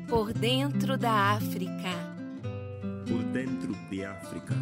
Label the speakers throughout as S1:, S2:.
S1: Por dentro da África.
S2: Por dentro de África.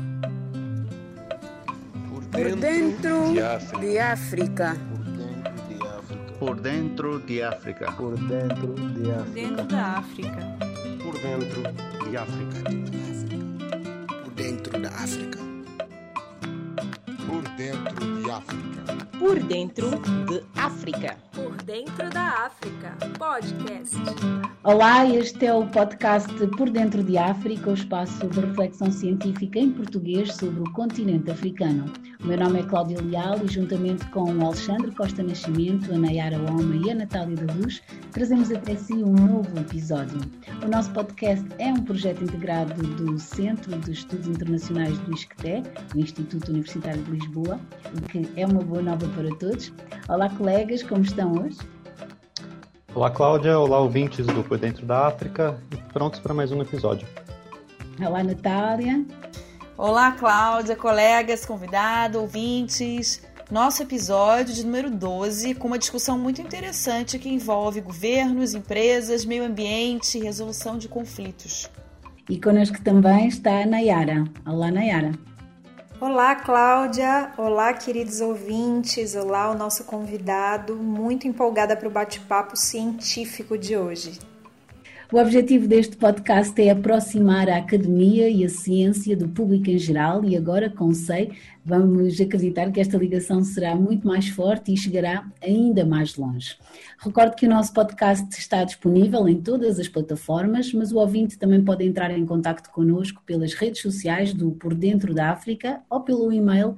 S3: Por dentro de África.
S4: Por dentro de África.
S5: Por dentro de África.
S6: Dentro da África.
S7: Por dentro de África.
S8: Por dentro da África.
S9: Por dentro de África.
S10: Por dentro de África.
S6: Por dentro da África. Podcast.
S11: Olá, este é o podcast Por Dentro de África, o espaço de reflexão científica em português sobre o continente africano. O meu nome é Cláudia Leal e juntamente com o Alexandre Costa Nascimento, a Nayara Oma e a Natália da Luz, trazemos até si um novo episódio. O nosso podcast é um projeto integrado do Centro de Estudos Internacionais do ISCTE, o Instituto Universitário de Lisboa, o que é uma boa nova para todos. Olá, colegas, como estão hoje?
S5: Olá, Cláudia. Olá, ouvintes do Por Dentro da África. E prontos para mais um episódio.
S11: Olá, Natália.
S12: Olá, Cláudia, colegas, convidados, ouvintes. Nosso episódio de número 12, com uma discussão muito interessante que envolve governos, empresas, meio ambiente e resolução de conflitos.
S11: E connosco também está a Nayara. Olá, Nayara.
S13: Olá, Cláudia. Olá, queridos ouvintes. Olá, o nosso convidado. Muito empolgada para o bate-papo científico de hoje.
S11: O objetivo deste podcast é aproximar a academia e a ciência do público em geral e agora, com o SEI, vamos acreditar que esta ligação será muito mais forte e chegará ainda mais longe. Recordo que o nosso podcast está disponível em todas as plataformas, mas o ouvinte também pode entrar em contacto connosco pelas redes sociais do Por Dentro da África ou pelo e-mail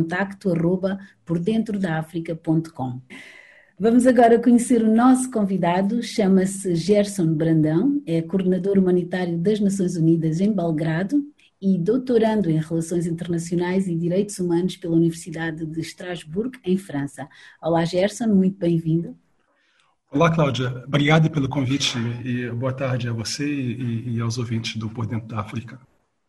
S11: contacto@pordentrodaafrica.com. Vamos agora conhecer o nosso convidado, chama-se Gerson Brandão, é coordenador humanitário das Nações Unidas em Belgrado e doutorando em Relações Internacionais e Direitos Humanos pela Universidade de Estrasburgo, em França. Olá, Gerson, muito bem-vindo.
S14: Olá, Cláudia. Obrigado pelo convite e boa tarde a você e aos ouvintes do Por Dentro da África.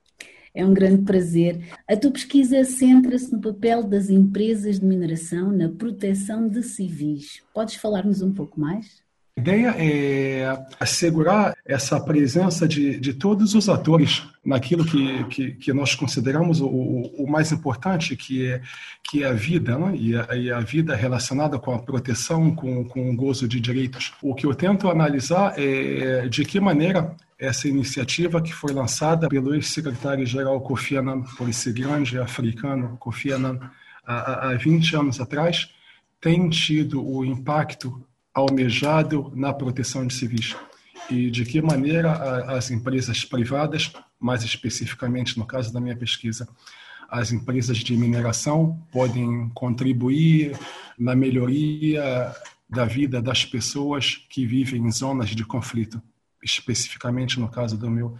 S11: É um grande prazer. A tua pesquisa centra-se no papel das empresas de mineração na proteção de civis. Podes falar-nos um pouco mais?
S14: A ideia é assegurar essa presença de todos os atores naquilo que nós consideramos o mais importante, que é a vida, né? E a vida relacionada com a proteção, com o gozo de direitos. O que eu tento analisar é de que maneira essa iniciativa que foi lançada pelo ex-secretário-geral Kofi Annan, por esse grande africano Kofi Annan, há 20 anos atrás, tem tido o impacto almejado na proteção de civis. E de que maneira as empresas privadas, mais especificamente no caso da minha pesquisa, as empresas de mineração podem contribuir na melhoria da vida das pessoas que vivem em zonas de conflito. Especificamente no caso do meu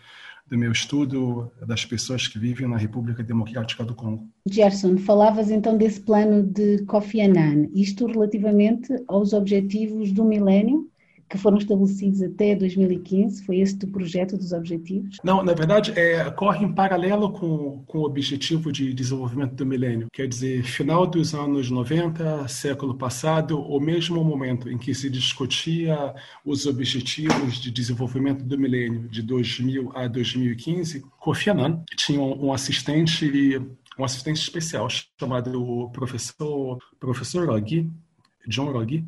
S14: estudo, das pessoas que vivem na República Democrática do Congo.
S11: Gerson, falavas então desse plano de Kofi Annan, isto relativamente aos objetivos do milénio, que foram estabelecidos até 2015, foi esse o projeto dos objetivos?
S14: Não, na verdade, corre em paralelo com o objetivo de desenvolvimento do milênio. Quer dizer, final dos anos 90, século passado, o mesmo momento em que se discutia os objetivos de desenvolvimento do milênio de 2000 a 2015, Kofi Annan tinha um assistente especial chamado professor Ruggie, John Ruggie,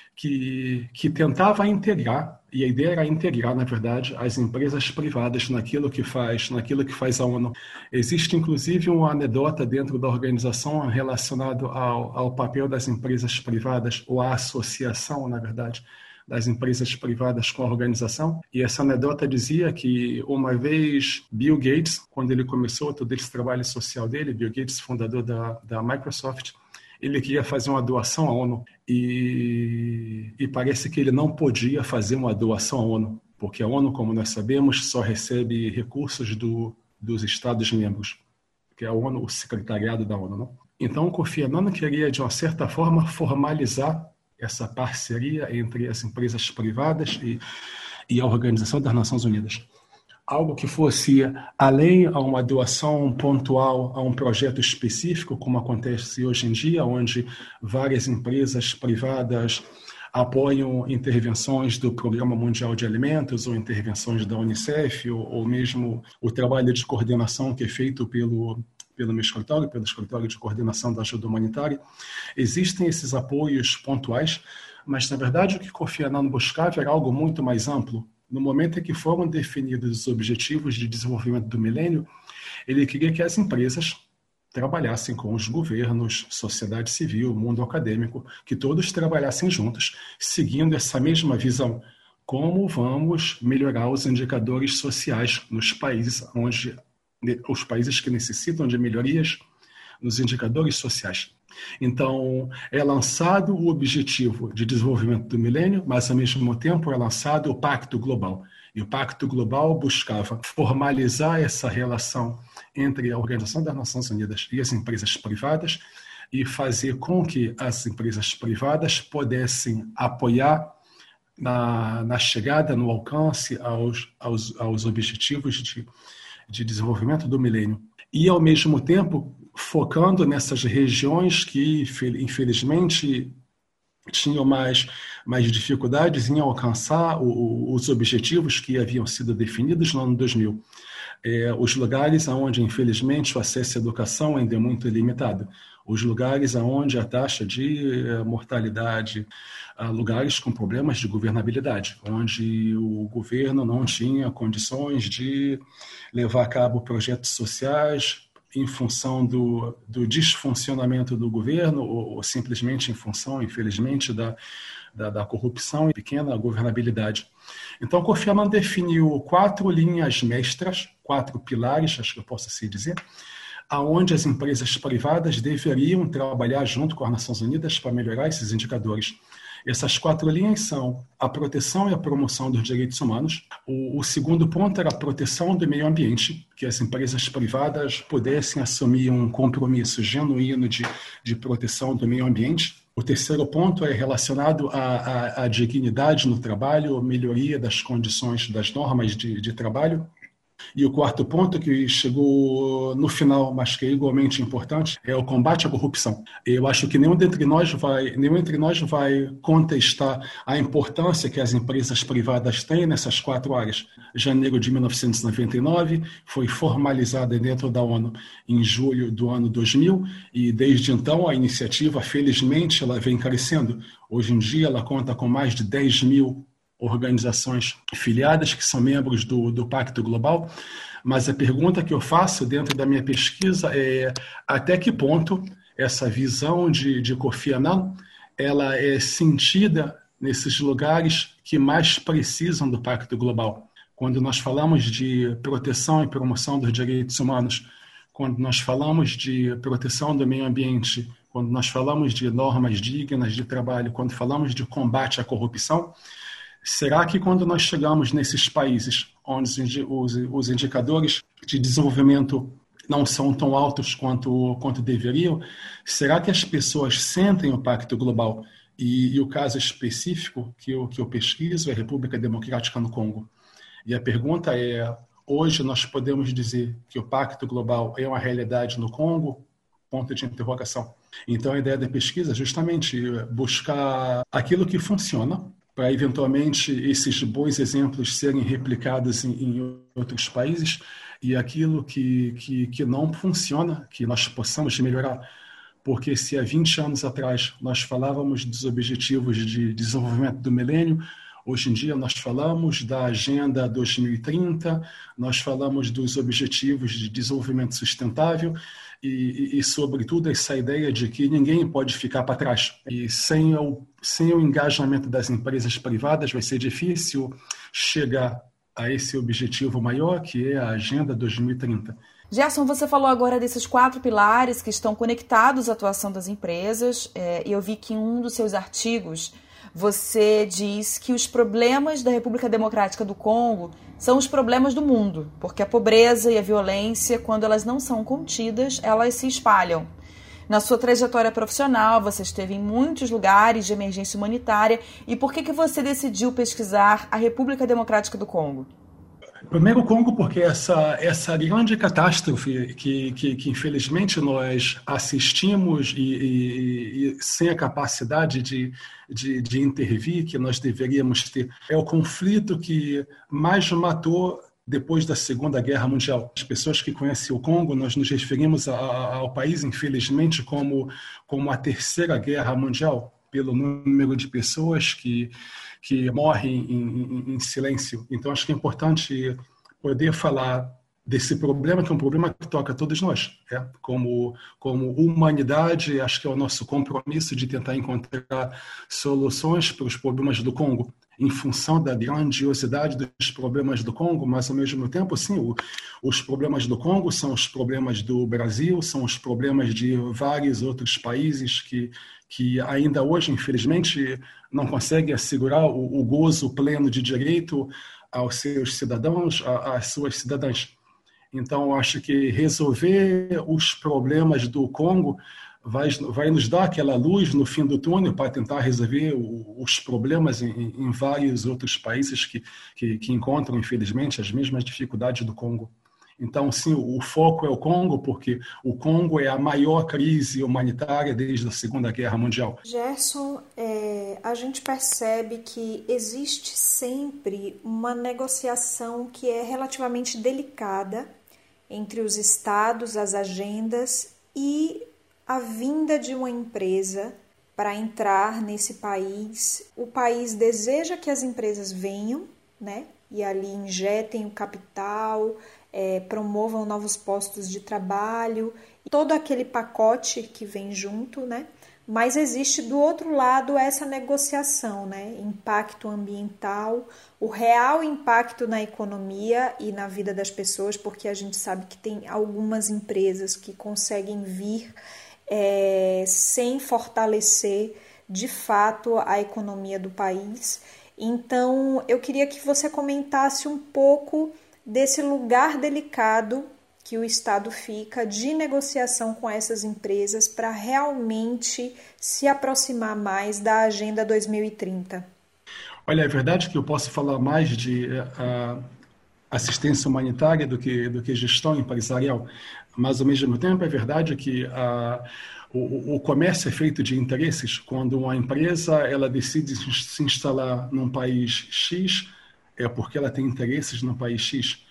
S14: que tentava integrar, e a ideia era integrar, na verdade, as empresas privadas naquilo que faz a ONU. Existe, inclusive, uma anedota dentro da organização relacionada ao papel das empresas privadas, ou à associação, na verdade, das empresas privadas com a organização. E essa anedota dizia que, uma vez, Bill Gates, quando ele começou todo esse trabalho social dele, Bill Gates, fundador da Microsoft, ele queria fazer uma doação à ONU e parece que ele não podia fazer uma doação à ONU, porque a ONU, como nós sabemos, só recebe recursos dos Estados-membros, que é a ONU, o secretariado da ONU. Não? Então, o Kofi Annan queria, de uma certa forma, formalizar essa parceria entre as empresas privadas e a Organização das Nações Unidas. Algo que fosse além a uma doação pontual a um projeto específico, como acontece hoje em dia, onde várias empresas privadas apoiam intervenções do Programa Mundial de Alimentos ou intervenções da Unicef ou mesmo o trabalho de coordenação que é feito pelo meu escritório, pelo Escritório de Coordenação da Ajuda Humanitária. Existem esses apoios pontuais, mas, na verdade, o que Kofi Annan buscava era algo muito mais amplo. No momento em que foram definidos os Objetivos de Desenvolvimento do Milênio, ele queria que as empresas trabalhassem com os governos, sociedade civil, mundo acadêmico, que todos trabalhassem juntos, seguindo essa mesma visão. Como vamos melhorar os indicadores sociais nos países os países que necessitam de melhorias nos indicadores sociais. Então, é lançado o Objetivo de Desenvolvimento do Milênio, mas, ao mesmo tempo, é lançado o Pacto Global. E o Pacto Global buscava formalizar essa relação entre a Organização das Nações Unidas e as empresas privadas e fazer com que as empresas privadas pudessem apoiar na chegada, no alcance aos objetivos de desenvolvimento do milênio. E, ao mesmo tempo, focando nessas regiões que, infelizmente, tinham mais dificuldades em alcançar os objetivos que haviam sido definidos no ano 2000. Os lugares onde, infelizmente, o acesso à educação ainda é muito limitado. Os lugares onde a taxa de mortalidade, lugares com problemas de governabilidade, onde o governo não tinha condições de levar a cabo projetos sociais em função do disfuncionamento do governo ou simplesmente em função, infelizmente, da corrupção e pequena governabilidade. Então, Kofi Annan definiu 4 linhas mestras, 4 pilares, acho que eu posso assim dizer, aonde as empresas privadas deveriam trabalhar junto com as Nações Unidas para melhorar esses indicadores. Essas 4 linhas são a proteção e a promoção dos direitos humanos. O segundo ponto era a proteção do meio ambiente, que as empresas privadas pudessem assumir um compromisso genuíno de proteção do meio ambiente. O terceiro ponto é relacionado à dignidade no trabalho, melhoria das condições das normas de trabalho. E o quarto ponto, que chegou no final, mas que é igualmente importante, é o combate à corrupção. Eu acho que nenhum entre nós vai contestar a importância que as empresas privadas têm nessas 4 áreas. Janeiro de 1999 foi formalizada dentro da ONU em julho do ano 2000 e desde então a iniciativa, felizmente, ela vem crescendo. Hoje em dia ela conta com mais de 10 mil organizações filiadas que são membros do Pacto Global, mas a pergunta que eu faço dentro da minha pesquisa é até que ponto essa visão de Kofi Annan ela é sentida nesses lugares que mais precisam do Pacto Global. Quando nós falamos de proteção e promoção dos direitos humanos, quando nós falamos de proteção do meio ambiente, quando nós falamos de normas dignas de trabalho, quando falamos de combate à corrupção, será que quando nós chegamos nesses países onde os indicadores de desenvolvimento não são tão altos quanto deveriam, será que as pessoas sentem o Pacto Global? E o caso específico que eu pesquiso é a República Democrática no Congo. E a pergunta é, hoje nós podemos dizer que o Pacto Global é uma realidade no Congo? Ponto de interrogação. Então a ideia da pesquisa é justamente buscar aquilo que funciona, para eventualmente esses bons exemplos serem replicados em outros países e aquilo que não funciona, que nós possamos melhorar. Porque se há 20 anos atrás nós falávamos dos objetivos de desenvolvimento do milênio, hoje em dia nós falamos da Agenda 2030, nós falamos dos objetivos de desenvolvimento sustentável e sobretudo, essa ideia de que ninguém pode ficar para trás. E sem o engajamento das empresas privadas vai ser difícil chegar a esse objetivo maior, que é a Agenda 2030.
S12: Gerson, você falou agora desses 4 pilares que estão conectados à atuação das empresas, e eu vi que em um dos seus artigos você diz que os problemas da República Democrática do Congo são os problemas do mundo, porque a pobreza e a violência, quando elas não são contidas, elas se espalham. Na sua trajetória profissional, você esteve em muitos lugares de emergência humanitária, e por que você decidiu pesquisar a República Democrática do Congo?
S14: Primeiro o Congo, porque essa grande catástrofe que infelizmente nós assistimos e sem a capacidade de intervir que nós deveríamos ter, é o conflito que mais matou depois da Segunda Guerra Mundial. As pessoas que conhecem o Congo, nós nos referimos ao país, infelizmente, como a Terceira Guerra Mundial, pelo número de pessoas que morrem em silêncio. Então, acho que é importante poder falar desse problema, que é um problema que toca a todos nós. Como humanidade, acho que é o nosso compromisso de tentar encontrar soluções para os problemas do Congo, em função da grandiosidade dos problemas do Congo, mas, ao mesmo tempo, sim, os problemas do Congo são os problemas do Brasil, são os problemas de vários outros países que ainda hoje, infelizmente, não conseguem assegurar o gozo pleno de direito aos seus cidadãos, às suas cidadãs. Então, acho que resolver os problemas do Congo vai nos dar aquela luz no fim do túnel para tentar resolver os problemas em vários outros países que encontram, infelizmente, as mesmas dificuldades do Congo. Então, sim, o foco é o Congo, porque o Congo é a maior crise humanitária desde a Segunda Guerra Mundial.
S13: Gerson, a gente percebe que existe sempre uma negociação que é relativamente delicada entre os estados, as agendas e a vinda de uma empresa para entrar nesse país. O país deseja que as empresas venham, né? E ali injetem o capital, promovam novos postos de trabalho, todo aquele pacote que vem junto, né? Mas existe do outro lado essa negociação, né? Impacto ambiental, o real impacto na economia e na vida das pessoas, porque a gente sabe que tem algumas empresas que conseguem vir sem fortalecer de fato a economia do país. Então, eu queria que você comentasse um pouco desse lugar delicado que o Estado fica de negociação com essas empresas para realmente se aproximar mais da Agenda 2030.
S14: Olha, é verdade que eu posso falar mais de assistência humanitária do que gestão empresarial, mas ao mesmo tempo é verdade que o comércio é feito de interesses. Quando uma empresa ela decide se instalar num país X, é porque ela tem interesses no país X.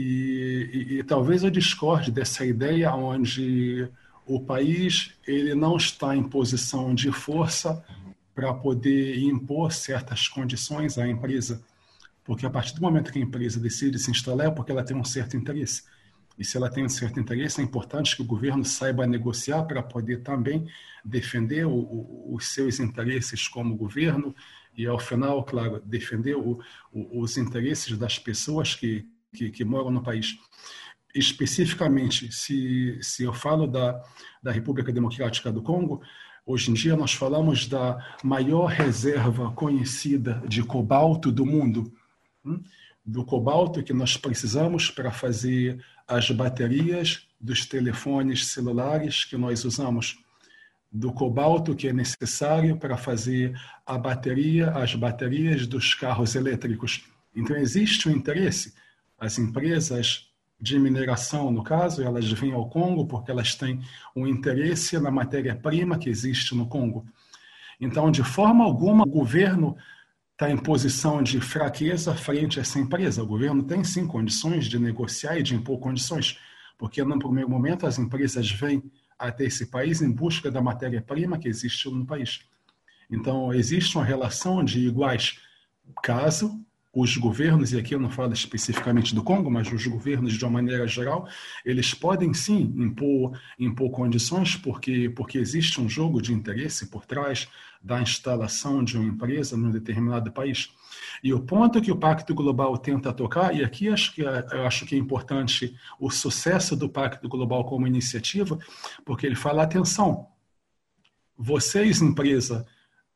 S14: E talvez eu discorde dessa ideia onde o país ele não está em posição de força para poder impor certas condições à empresa. Porque a partir do momento que a empresa decide se instalar é porque ela tem um certo interesse. E se ela tem um certo interesse, é importante que o governo saiba negociar para poder também defender os seus interesses como governo e, ao final, claro, defender os interesses das pessoas que moram no país. Especificamente, se eu falo da República Democrática do Congo, hoje em dia nós falamos da maior reserva conhecida de cobalto do mundo, do cobalto que nós precisamos para fazer as baterias dos telefones celulares que nós usamos, do cobalto que é necessário para fazer as baterias dos carros elétricos. Então existe um interesse. As empresas de mineração, no caso, elas vêm ao Congo porque elas têm um interesse na matéria-prima que existe no Congo. Então, de forma alguma, o governo está em posição de fraqueza frente a essa empresa. O governo tem, sim, condições de negociar e de impor condições, porque, no primeiro momento, as empresas vêm até esse país em busca da matéria-prima que existe no país. Então, existe uma relação de iguais. Caso os governos, e aqui eu não falo especificamente do Congo, mas os governos de uma maneira geral, eles podem sim impor condições, porque existe um jogo de interesse por trás da instalação de uma empresa num determinado país. E o ponto que o Pacto Global tenta tocar, e aqui eu acho que é importante o sucesso do Pacto Global como iniciativa, porque ele fala, atenção, vocês, empresa,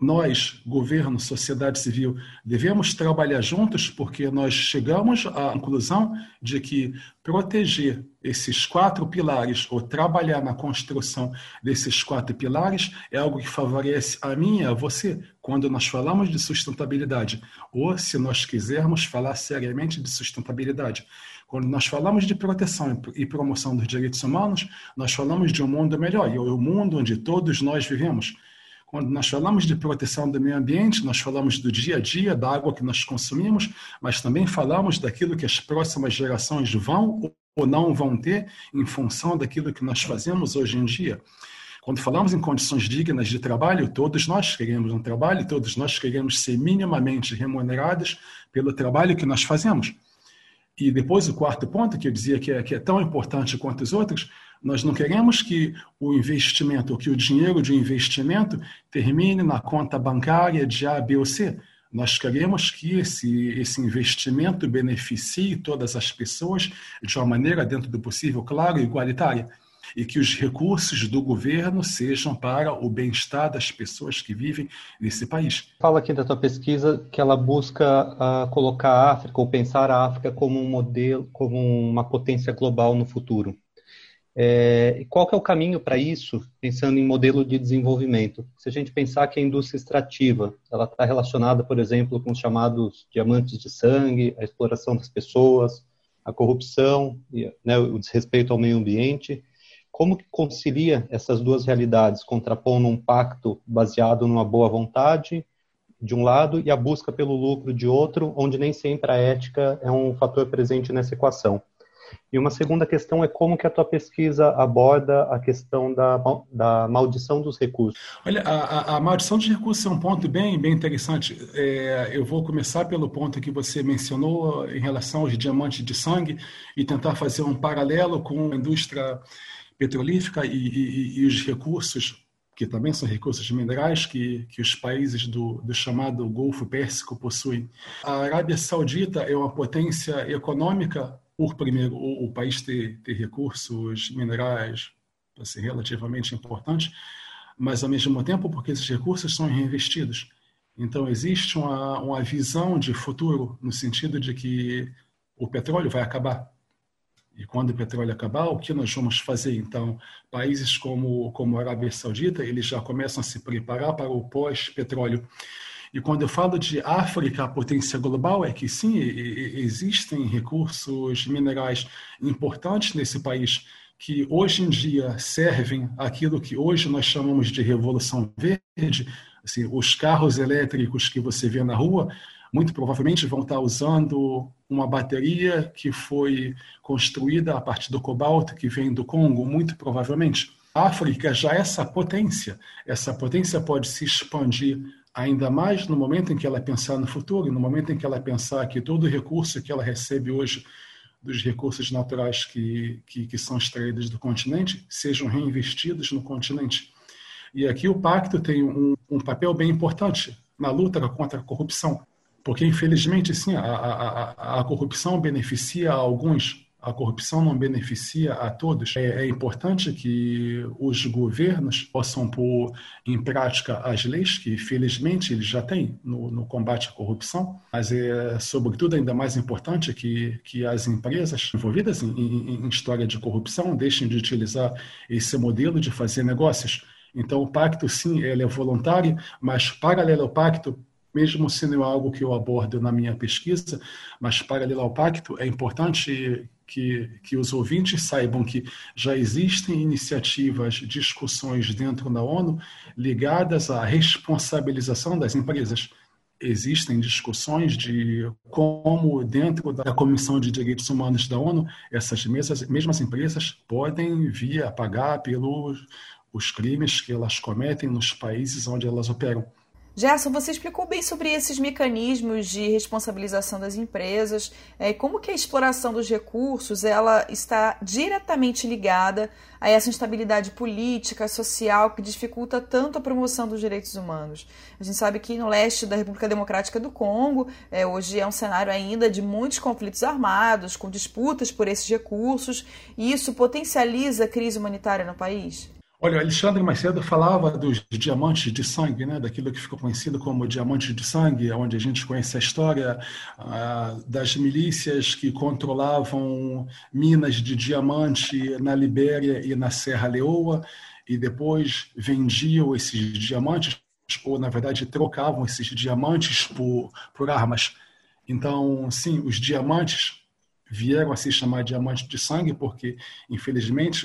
S14: nós, governo, sociedade civil, devemos trabalhar juntos, porque nós chegamos à conclusão de que proteger esses 4 pilares, ou trabalhar na construção desses 4 pilares, é algo que favorece a mim e a você, quando nós falamos de sustentabilidade, ou se nós quisermos falar seriamente de sustentabilidade. Quando nós falamos de proteção e promoção dos direitos humanos, nós falamos de um mundo melhor, e é o mundo onde todos nós vivemos. Quando nós falamos de proteção do meio ambiente, nós falamos do dia a dia, da água que nós consumimos, mas também falamos daquilo que as próximas gerações vão ou não vão ter em função daquilo que nós fazemos hoje em dia. Quando falamos em condições dignas de trabalho, todos nós queremos um trabalho, todos nós queremos ser minimamente remunerados pelo trabalho que nós fazemos. E depois o 4º ponto, que eu dizia que é tão importante quanto os outros, nós não queremos que o investimento, ou que o dinheiro de investimento termine na conta bancária de A, B ou C. Nós queremos que esse investimento beneficie todas as pessoas de uma maneira, dentro do possível, claro, igualitária. E que os recursos do governo sejam para o bem-estar das pessoas que vivem nesse país.
S5: Fala aqui da tua pesquisa que ela busca colocar a África, ou pensar a África como um modelo, como uma potência global no futuro. Qual que é o caminho para isso, pensando em modelo de desenvolvimento? Se a gente pensar que a indústria extrativa ela está relacionada, por exemplo, com os chamados diamantes de sangue, a exploração das pessoas, a corrupção, né, o desrespeito ao meio ambiente, como que concilia essas duas realidades, contrapondo um pacto baseado numa boa vontade, de um lado, e a busca pelo lucro de outro, onde nem sempre a ética é um fator presente nessa equação? E uma segunda questão é como que a tua pesquisa aborda a questão da maldição dos recursos.
S14: Olha, a maldição dos recursos é um ponto bem interessante. Eu vou começar pelo ponto que você mencionou em relação aos diamantes de sangue e tentar fazer um paralelo com a indústria petrolífera e os recursos, que também são recursos minerais, que os países do chamado Golfo Pérsico possuem. A Arábia Saudita é uma potência econômica, por primeiro o país ter recursos minerais assim, relativamente importantes, mas ao mesmo tempo porque esses recursos são reinvestidos. Então existe uma visão de futuro no sentido de que o petróleo vai acabar. E quando o petróleo acabar, o que nós vamos fazer? Então, países como a Arábia Saudita, eles já começam a se preparar para o pós-petróleo. E quando eu falo de África, a potência global, é que sim, existem recursos minerais importantes nesse país que hoje em dia servem aquilo que hoje nós chamamos de revolução verde. Assim, os carros elétricos que você vê na rua, muito provavelmente vão estar usando uma bateria que foi construída a partir do cobalto que vem do Congo, muito provavelmente. A África já é essa potência pode se expandir ainda mais no momento em que ela pensar no futuro, no momento em que ela pensar que todo o recurso que ela recebe hoje dos recursos naturais que são extraídos do continente sejam reinvestidos no continente. E aqui o pacto tem um papel bem importante na luta contra a corrupção, porque infelizmente sim, a corrupção beneficia a alguns, a corrupção não beneficia a todos. É importante que os governos possam pôr em prática as leis que, felizmente, eles já têm no combate à corrupção, mas é, sobretudo, ainda mais importante que as empresas envolvidas em história de corrupção deixem de utilizar esse modelo de fazer negócios. Então, o pacto, sim, ele é voluntário, mas, paralelo ao pacto, mesmo se não é algo que eu abordo na minha pesquisa, mas paralelo ao pacto, é importante que os ouvintes saibam que já existem iniciativas, discussões dentro da ONU ligadas à responsabilização das empresas. Existem discussões de como, dentro da Comissão de Direitos Humanos da ONU, essas mesmas empresas podem vir a pagar pelos os crimes que elas cometem nos países onde elas operam.
S12: Gerson, você explicou bem sobre esses mecanismos de responsabilização das empresas, como que a exploração dos recursos ela está diretamente ligada a essa instabilidade política, social, que dificulta tanto a promoção dos direitos humanos. A gente sabe que no leste da República Democrática do Congo, hoje é um cenário ainda de muitos conflitos armados, com disputas por esses recursos, e isso potencializa a crise humanitária no país?
S14: Olha, o Alexandre mais cedo falava dos diamantes de sangue, né? Daquilo que ficou conhecido como diamante de sangue, onde a gente conhece a história das milícias que controlavam minas de diamante na Libéria e na Serra Leoa, e depois vendiam esses diamantes, ou na verdade trocavam esses diamantes por armas. Então, sim, os diamantes vieram a se chamar diamante de sangue porque, infelizmente,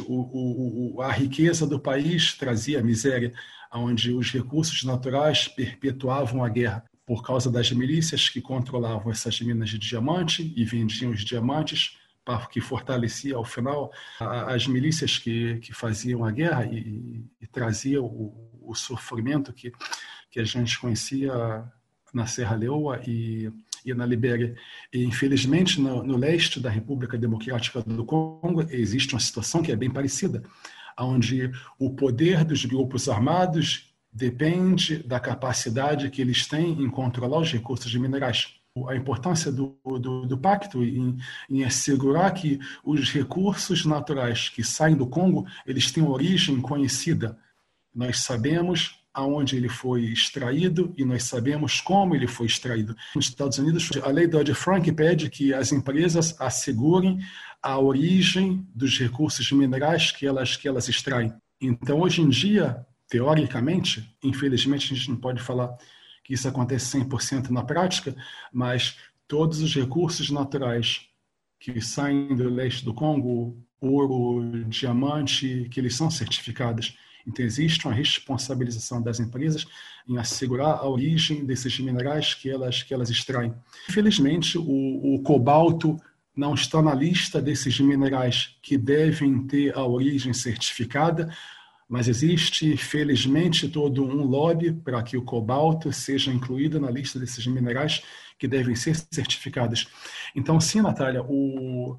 S14: a riqueza do país trazia miséria, onde os recursos naturais perpetuavam a guerra por causa das milícias que controlavam essas minas de diamante e vendiam os diamantes, que fortalecia, ao final, as milícias que faziam a guerra e traziam o sofrimento que a gente conhecia na Serra Leoa e na Libéria. E, infelizmente, no leste da República Democrática do Congo, existe uma situação que é bem parecida, onde o poder dos grupos armados depende da capacidade que eles têm em controlar os recursos minerais. A importância do pacto em assegurar que os recursos naturais que saem do Congo, eles têm origem conhecida. Nós sabemos aonde ele foi extraído e nós sabemos como ele foi extraído. Nos Estados Unidos, a lei Dodd-Frank pede que as empresas assegurem a origem dos recursos minerais que elas extraem. Então, hoje em dia, teoricamente, infelizmente a gente não pode falar que isso acontece 100% na prática, mas todos os recursos naturais que saem do leste do Congo, ouro, diamante, que eles são certificados. Então, existe uma responsabilização das empresas em assegurar a origem desses minerais que elas extraem. Infelizmente, o cobalto não está na lista desses minerais que devem ter a origem certificada, mas existe, felizmente, todo um lobby para que o cobalto seja incluído na lista desses minerais que devem ser certificados. Então, sim, Natália, o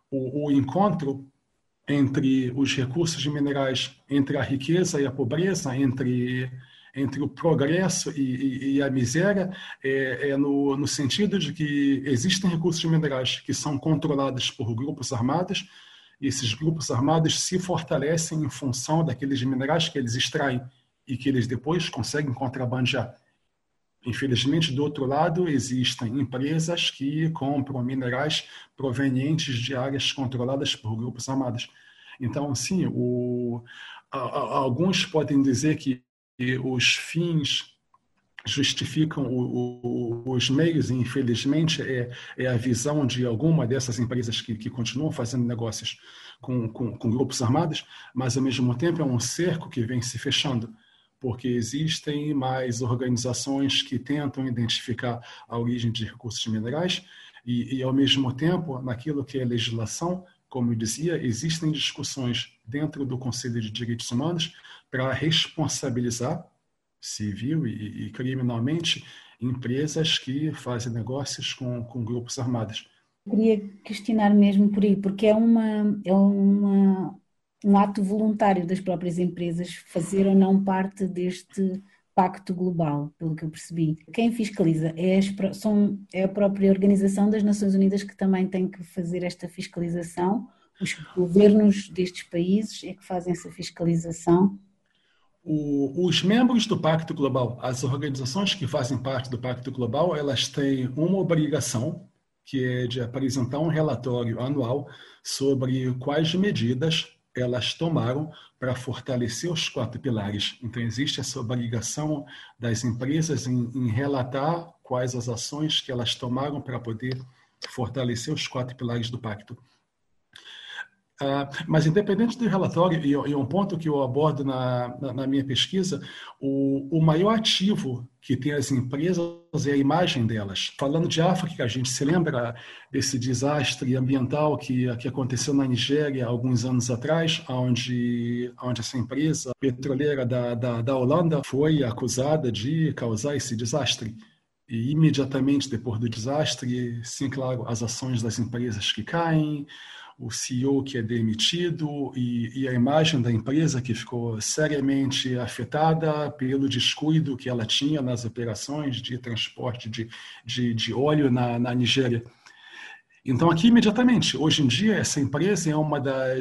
S14: encontro entre os recursos minerais, entre a riqueza e a pobreza, entre o progresso e a miséria, no sentido de que existem recursos minerais que são controlados por grupos armados, e esses grupos armados se fortalecem em função daqueles minerais que eles extraem e que eles depois conseguem contrabandear. Infelizmente, do outro lado, existem empresas que compram minerais provenientes de áreas controladas por grupos armados. Então, sim, alguns podem dizer que os fins justificam os meios, e infelizmente é a visão de alguma dessas empresas que continuam fazendo negócios com grupos armados, mas ao mesmo tempo é um cerco que vem se fechando, porque existem mais organizações que tentam identificar a origem de recursos minerais e ao mesmo tempo, naquilo que é legislação, como eu dizia, existem discussões dentro do Conselho de Direitos Humanos para responsabilizar civil e criminalmente empresas que fazem negócios com grupos armados.
S11: Eu queria questionar mesmo por aí, porque é um ato voluntário das próprias empresas fazer ou não parte deste pacto global, pelo que eu percebi. Quem fiscaliza é a própria Organização das Nações Unidas que também tem que fazer esta fiscalização. Os governos destes países é que fazem essa fiscalização.
S14: Os membros do Pacto Global, as organizações que fazem parte do Pacto Global, elas têm uma obrigação, que é de apresentar um relatório anual sobre quais medidas elas tomaram para fortalecer os 4 pilares. Então, existe essa obrigação das empresas em relatar quais as ações que elas tomaram para poder fortalecer os 4 pilares do pacto. Mas, independente do relatório, e um ponto que eu abordo na minha pesquisa, o maior ativo que tem as empresas é a imagem delas. Falando de África, a gente se lembra desse desastre ambiental que aconteceu na Nigéria alguns anos atrás, onde essa empresa petroleira da Holanda foi acusada de causar esse desastre. E imediatamente depois do desastre, sim, claro, as ações das empresas que caem, o CEO que é demitido e a imagem da empresa que ficou seriamente afetada pelo descuido que ela tinha nas operações de transporte de óleo na Nigéria. Então, aqui, imediatamente, hoje em dia, essa empresa é uma das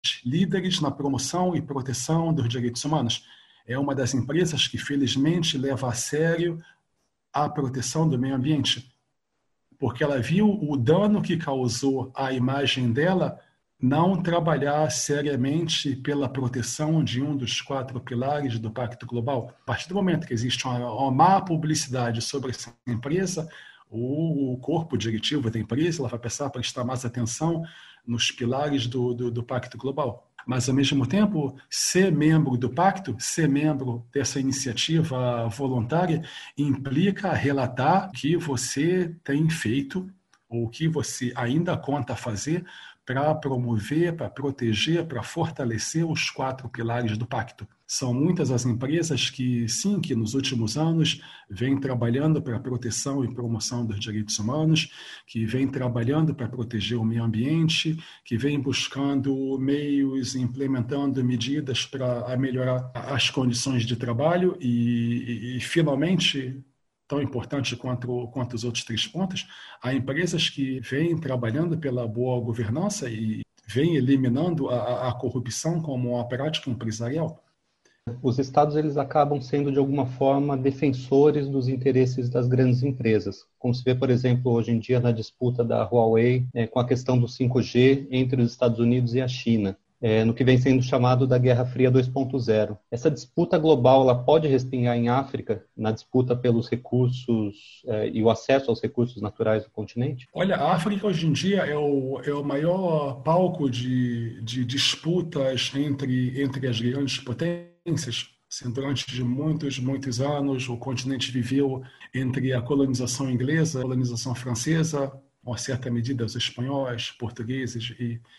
S14: líderes na promoção e proteção dos direitos humanos. É uma das empresas que, felizmente, leva a sério a proteção do meio ambiente, porque ela viu o dano que causou à imagem dela não trabalhar seriamente pela proteção de um dos 4 pilares do Pacto Global. A partir do momento que existe uma má publicidade sobre essa empresa, o corpo diretivo da empresa ela vai passar a prestar mais atenção nos pilares do Pacto Global. Mas, ao mesmo tempo, ser membro do Pacto, ser membro dessa iniciativa voluntária, implica relatar o que você tem feito ou o que você ainda conta fazer para promover, para proteger, para fortalecer os 4 pilares do Pacto. São muitas as empresas que, sim, que nos últimos anos vêm trabalhando para a proteção e promoção dos direitos humanos, que vêm trabalhando para proteger o meio ambiente, que vêm buscando meios, implementando medidas para melhorar as condições de trabalho e finalmente, tão importante quanto os outros 3 pontos, há empresas que vêm trabalhando pela boa governança e vêm eliminando a corrupção como uma prática empresarial.
S5: Os estados eles acabam sendo, de alguma forma, defensores dos interesses das grandes empresas, como se vê, por exemplo, hoje em dia na disputa da Huawei com a questão do 5G entre os Estados Unidos e a China, no que vem sendo chamado da Guerra Fria 2.0. Essa disputa global ela pode respingar em África, na disputa pelos recursos e o acesso aos recursos naturais do continente?
S14: Olha, a África hoje em dia é o maior palco de disputas entre as grandes potências. Durante muitos anos, o continente viveu entre a colonização inglesa, a colonização francesa, uma certa medida os espanhóis, portugueses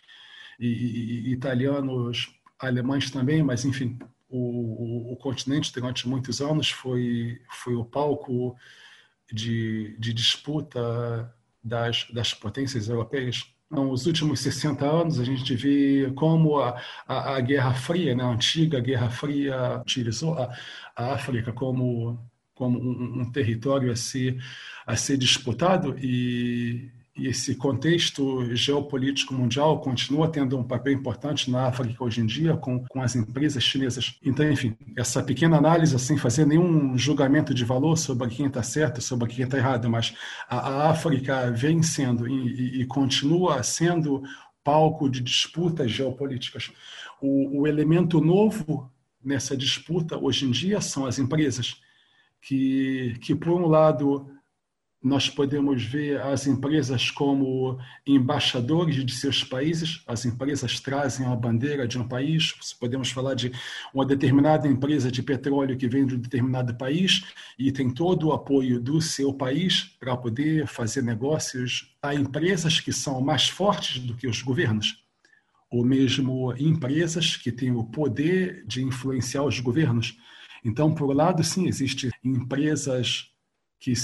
S14: e italianos, alemães também, mas enfim, o continente durante muitos anos foi o palco de disputa das potências europeias. Nos últimos 60 anos, a gente vê como a Guerra Fria, né, a antiga Guerra Fria, utilizou a África como um território a ser disputado e esse contexto geopolítico mundial continua tendo um papel importante na África hoje em dia com as empresas chinesas. Então, enfim, essa pequena análise, sem fazer nenhum julgamento de valor sobre quem está certo, sobre quem está errado, mas a África vem sendo e continua sendo palco de disputas geopolíticas. O elemento novo nessa disputa hoje em dia são as empresas, que por um lado, nós podemos ver as empresas como embaixadores de seus países. As empresas trazem a bandeira de um país. Podemos falar de uma determinada empresa de petróleo que vem de um determinado país e tem todo o apoio do seu país para poder fazer negócios. Há empresas que são mais fortes do que os governos, ou mesmo empresas que têm o poder de influenciar os governos. Então, por um lado, sim, existem empresas que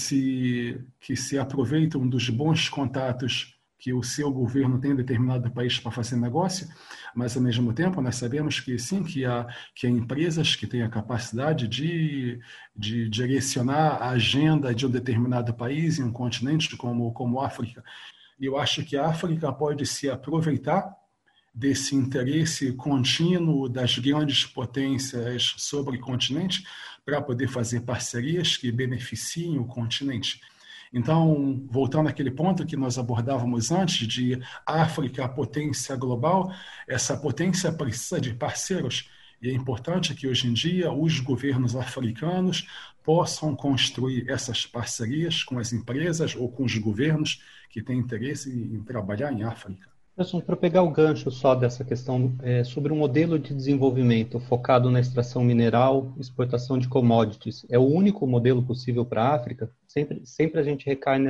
S14: se aproveitam dos bons contatos que o seu governo tem em determinado país para fazer negócio, mas, ao mesmo tempo, nós sabemos que, sim, que há empresas que têm a capacidade de direcionar a agenda de um determinado país em um continente como a África. E eu acho que a África pode se aproveitar desse interesse contínuo das grandes potências sobre o continente para poder fazer parcerias que beneficiem o continente. Então, voltando àquele ponto que nós abordávamos antes de África, a potência global, essa potência precisa de parceiros. E é importante que hoje em dia os governos africanos possam construir essas parcerias com as empresas ou com os governos que têm interesse em trabalhar em África.
S5: Para pegar o gancho só dessa questão sobre um modelo de desenvolvimento focado na extração mineral, exportação de commodities, é o único modelo possível para a África? Sempre a gente recai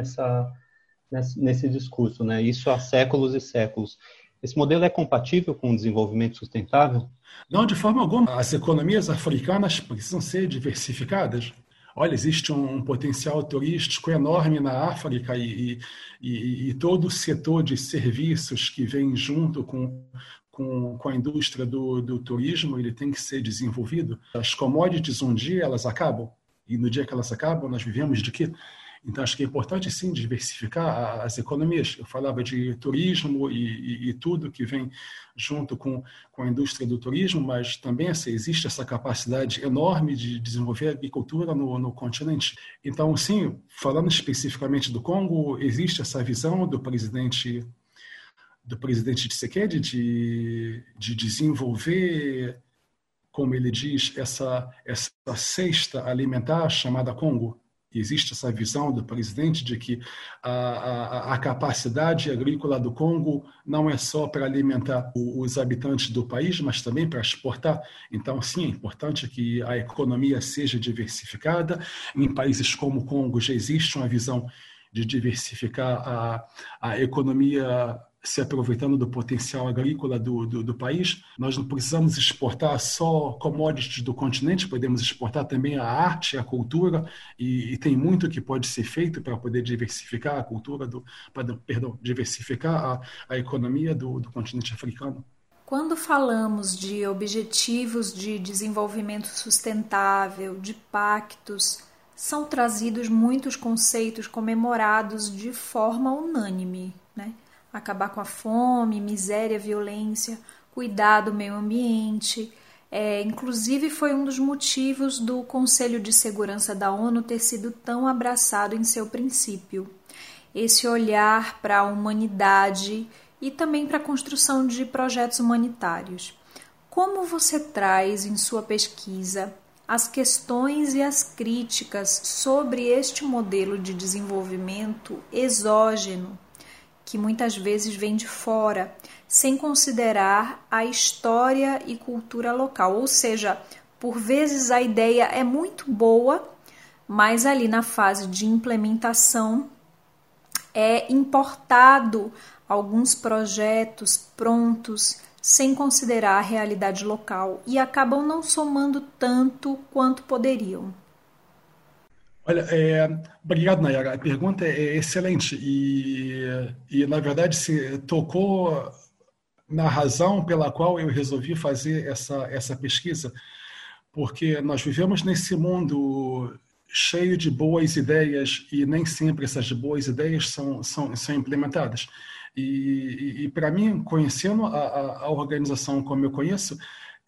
S5: nesse discurso, né? Isso há séculos e séculos. Esse modelo é compatível com o desenvolvimento sustentável?
S14: Não, de forma alguma. As economias africanas precisam ser diversificadas. Olha, existe um potencial turístico enorme na África e todo o setor de serviços que vem junto com a indústria do turismo, ele tem que ser desenvolvido. As commodities, um dia elas acabam, e no dia que elas acabam, nós vivemos de quê? Então, acho que é importante, sim, diversificar as economias. Eu falava de turismo e tudo que vem junto com a indústria do turismo, mas também existe essa capacidade enorme de desenvolver agricultura no continente. Então, sim, falando especificamente do Congo, existe essa visão do presidente Tshisekedi de desenvolver, como ele diz, essa cesta alimentar chamada Congo. Existe essa visão do presidente de que a capacidade agrícola do Congo não é só para alimentar os habitantes do país, mas também para exportar. Então, sim, é importante que a economia seja diversificada. Em países como o Congo já existe uma visão de diversificar a economia se aproveitando do potencial agrícola do país. Nós não precisamos exportar só commodities do continente, podemos exportar também a arte, a cultura, e tem muito que pode ser feito para poder diversificar a cultura, diversificar a economia do continente africano.
S13: Quando falamos de objetivos de desenvolvimento sustentável, de pactos, são trazidos muitos conceitos comemorados de forma unânime, né? Acabar com a fome, miséria, violência, cuidar do meio ambiente. Inclusive foi um dos motivos do Conselho de Segurança da ONU ter sido tão abraçado em seu princípio. Esse olhar para a humanidade e também para a construção de projetos humanitários. Como você traz em sua pesquisa as questões e as críticas sobre este modelo de desenvolvimento exógeno, que muitas vezes vem de fora, sem considerar a história e cultura local? Ou seja, por vezes a ideia é muito boa, mas ali na fase de implementação é importado alguns projetos prontos sem considerar a realidade local e acabam não somando tanto quanto poderiam.
S14: Olha, obrigado, Nayara. A pergunta é excelente e na verdade, se tocou na razão pela qual eu resolvi fazer essa pesquisa, porque nós vivemos nesse mundo cheio de boas ideias e nem sempre essas boas ideias são implementadas. E para mim, conhecendo a organização como eu conheço,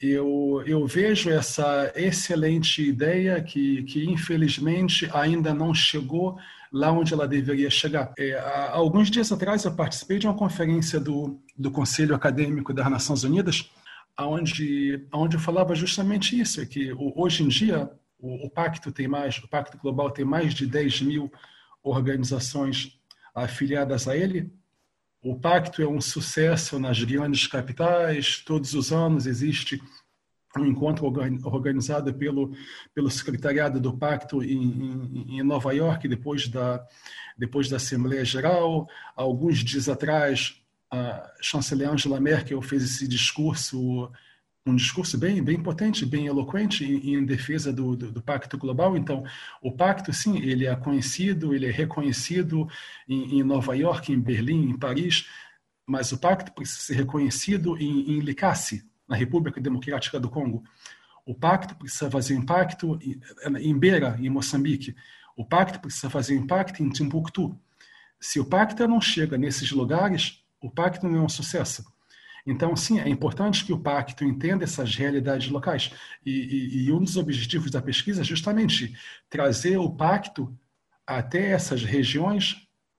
S14: eu vejo essa excelente ideia que infelizmente ainda não chegou lá onde ela deveria chegar. Há alguns dias atrás eu participei de uma conferência do Conselho Acadêmico das Nações Unidas, onde eu falava justamente isso, que hoje em dia o Pacto Global tem mais de 10 mil organizações afiliadas a ele. O Pacto é um sucesso nas grandes capitais. Todos os anos existe um encontro organizado pelo secretariado do Pacto em Nova York, depois da Assembleia Geral. Alguns dias atrás, a chanceler Angela Merkel fez esse discurso, um discurso bem potente, bem eloquente em defesa do Pacto Global. Então, o Pacto, sim, ele é conhecido, ele é reconhecido em Nova York, em Berlim, em Paris, mas o Pacto precisa ser reconhecido em Likasi, na República Democrática do Congo. O Pacto precisa fazer impacto em Beira, em Moçambique. O Pacto precisa fazer impacto em Timbuktu. Se o Pacto não chega nesses lugares, o Pacto não é um sucesso. Então, sim, é importante que o Pacto entenda essas realidades locais. E um dos objetivos da pesquisa é justamente trazer o Pacto até essas regiões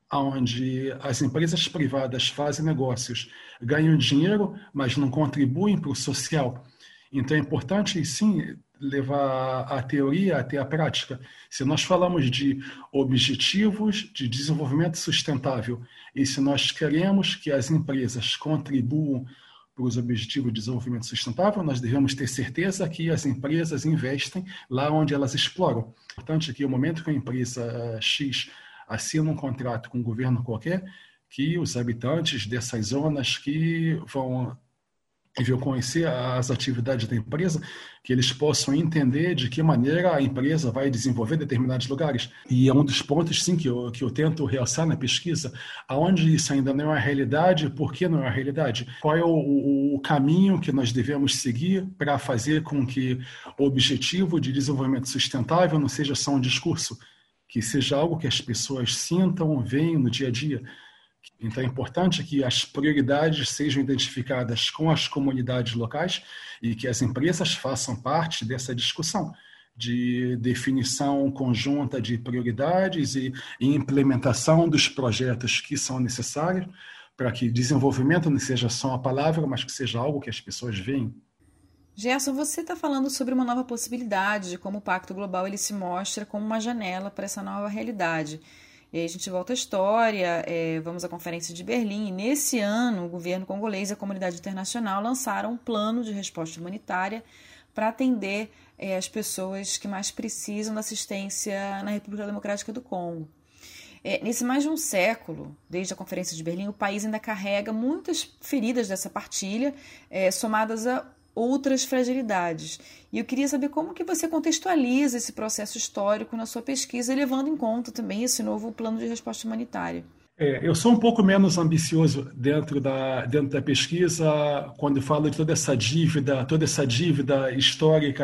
S14: onde as empresas privadas fazem negócios, ganham dinheiro, mas não contribuem para o social. Então, é importante, sim, levar a teoria até a prática. Se nós falamos de objetivos de desenvolvimento sustentável e se nós queremos que as empresas contribuam para os objetivos de desenvolvimento sustentável, nós devemos ter certeza que as empresas investem lá onde elas exploram. É importante que, no momento que a empresa X assina um contrato com um governo qualquer, que os habitantes dessas zonas que vão conhecer as atividades da empresa, que eles possam entender de que maneira a empresa vai desenvolver determinados lugares. E é um dos pontos, sim, que eu tento realçar na pesquisa, aonde isso ainda não é uma realidade, por que não é uma realidade? Qual é o caminho que nós devemos seguir para fazer com que o objetivo de desenvolvimento sustentável não seja só um discurso, que seja algo que as pessoas sintam, veem no dia a dia. Então é importante que as prioridades sejam identificadas com as comunidades locais e que as empresas façam parte dessa discussão de definição conjunta de prioridades e implementação dos projetos que são necessários para que desenvolvimento não seja só uma palavra, mas que seja algo que as pessoas veem.
S12: Gerson, você está falando sobre uma nova possibilidade de como o Pacto Global ele se mostra como uma janela para essa nova realidade. E aí a gente volta à história, vamos à Conferência de Berlim, e nesse ano o governo congolês e a comunidade internacional lançaram um plano de resposta humanitária para atender as pessoas que mais precisam da assistência na República Democrática do Congo. Nesse mais de um século, desde a Conferência de Berlim, o país ainda carrega muitas feridas dessa partilha, somadas a outras fragilidades. E eu queria saber como que você contextualiza esse processo histórico na sua pesquisa, levando em conta também esse novo plano de resposta humanitária.
S14: Eu sou um pouco menos ambicioso dentro da pesquisa quando falo de toda essa dívida histórica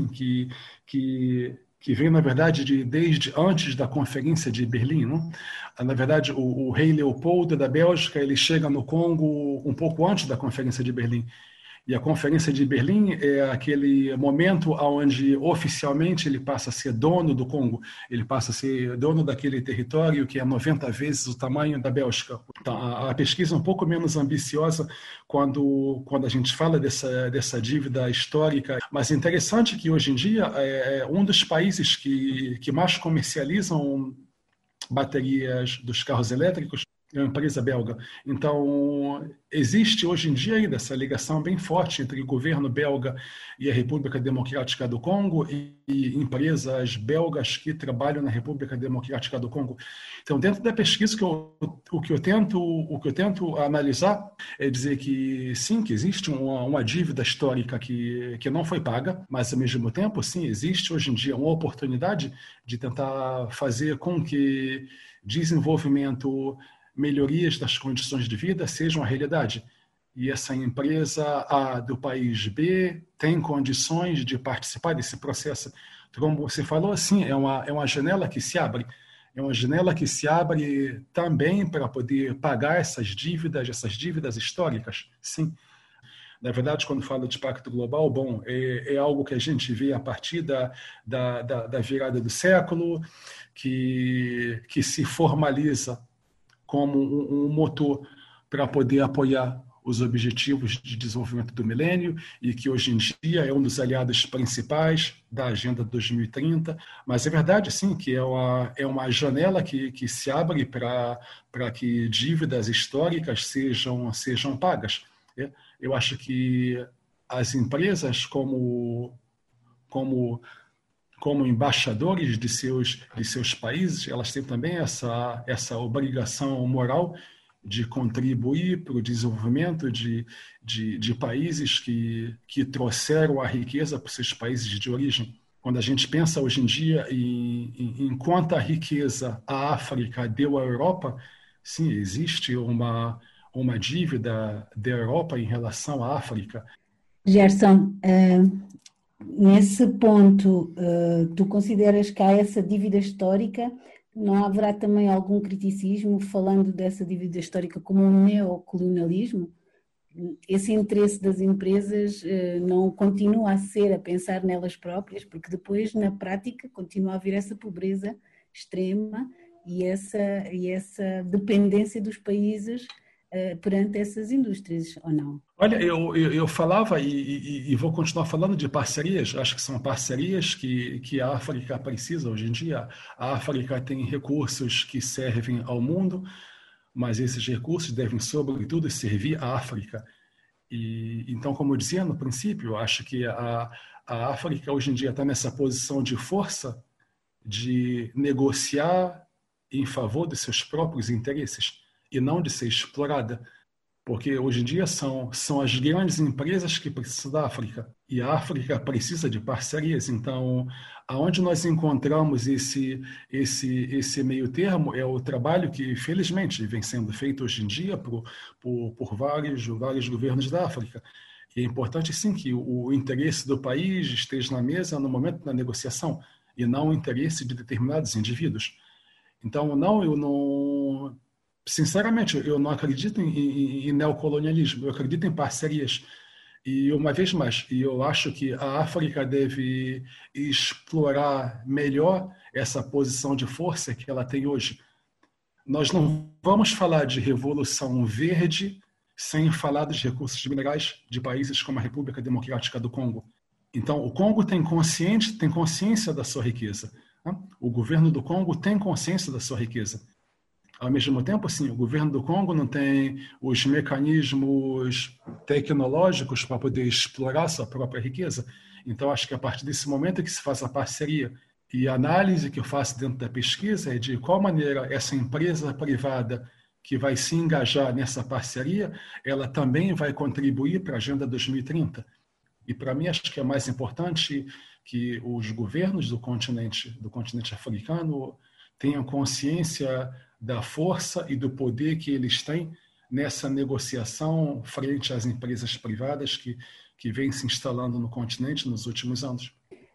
S14: que vem, na verdade, desde antes da Conferência de Berlim. Não? Na verdade, o rei Leopoldo da Bélgica ele chega no Congo um pouco antes da Conferência de Berlim. E a Conferência de Berlim é aquele momento onde oficialmente ele passa a ser dono do Congo, ele passa a ser dono daquele território que é 90 vezes o tamanho da Bélgica. Então, a pesquisa é um pouco menos ambiciosa quando a gente fala dessa dívida histórica, mas é interessante que hoje em dia é um dos países que mais comercializam baterias dos carros elétricos é uma empresa belga. Então, existe hoje em dia ainda essa ligação bem forte entre o governo belga e a República Democrática do Congo e empresas belgas que trabalham na República Democrática do Congo. Então, dentro da pesquisa, o que eu tento analisar é dizer que, sim, que existe uma dívida histórica que não foi paga, mas, ao mesmo tempo, sim, existe hoje em dia uma oportunidade de tentar fazer com que desenvolvimento, melhorias das condições de vida sejam a realidade. E essa empresa A do país B tem condições de participar desse processo. Como você falou, assim, é uma janela que se abre. É uma janela que se abre também para poder pagar essas dívidas históricas. Sim. Na verdade, quando falo de Pacto Global, bom, é algo que a gente vê a partir da virada do século, que se formaliza como um motor para poder apoiar os objetivos de desenvolvimento do milênio e que hoje em dia é um dos aliados principais da Agenda 2030. Mas é verdade, sim, que é uma janela que se abre para que dívidas históricas sejam pagas. Eu acho que as empresas, como embaixadores de seus países, elas têm também essa obrigação moral de contribuir para o desenvolvimento de países que trouxeram a riqueza para os seus países de origem. Quando a gente pensa hoje em dia em quanta riqueza a África deu à Europa, sim, existe uma dívida da Europa em relação à África.
S11: Gerson, nesse ponto, tu consideras que há essa dívida histórica? Não haverá também algum criticismo falando dessa dívida histórica como um neocolonialismo? Esse interesse das empresas não continua a ser a pensar nelas próprias, porque depois, na prática, continua a haver essa pobreza extrema e essa dependência dos países perante essas indústrias, ou não?
S14: Olha, eu falava e vou continuar falando de parcerias. Acho que são parcerias que a África precisa hoje em dia. A África tem recursos que servem ao mundo, mas esses recursos devem, sobretudo, servir à África. E então, como eu dizia no princípio, acho que a África hoje em dia está nessa posição de força de negociar em favor dos seus próprios interesses e não de ser explorada, porque hoje em dia são as grandes empresas que precisam da África e a África precisa de parcerias. Então, aonde nós encontramos esse meio termo é o trabalho que, felizmente, vem sendo feito hoje em dia por vários governos da África. E é importante, sim, que o interesse do país esteja na mesa no momento da negociação. e não o interesse de determinados indivíduos. Então, sinceramente, eu não acredito em neocolonialismo, eu acredito em parcerias. E, uma vez mais, eu acho que a África deve explorar melhor essa posição de força que ela tem hoje. Nós não vamos falar de revolução verde sem falar dos recursos minerais de países como a República Democrática do Congo. Então, o Congo tem consciência da sua riqueza. Né? O governo do Congo tem consciência da sua riqueza. Ao mesmo tempo, sim, o governo do Congo não tem os mecanismos tecnológicos para poder explorar sua própria riqueza. Então, acho que a partir desse momento é que se faz a parceria. E a análise que eu faço dentro da pesquisa é de qual maneira essa empresa privada que vai se engajar nessa parceria, ela também vai contribuir para a Agenda 2030. E, para mim, acho que é mais importante que os governos do continente africano tenham consciência da força e do poder que eles têm nessa negociação frente às empresas privadas que vêm se instalando no continente nos últimos anos.